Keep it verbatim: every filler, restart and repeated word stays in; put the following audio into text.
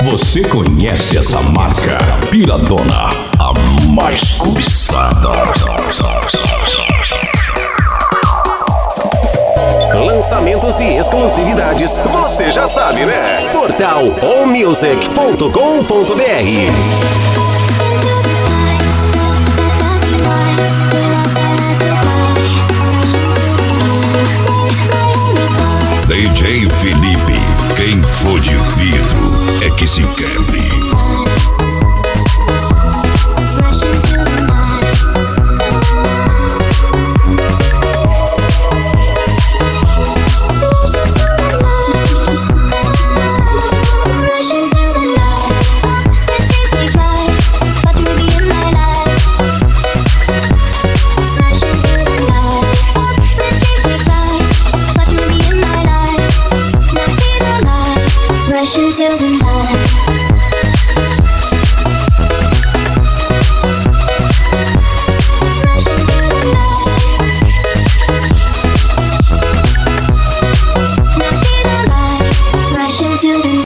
Você conhece essa marca? Piradona, a mais cobiçada. Lançamentos e exclusividades, você já sabe, né? Portal all music ponto com ponto br. D J Felipe, quem for de vidro é que se quebra.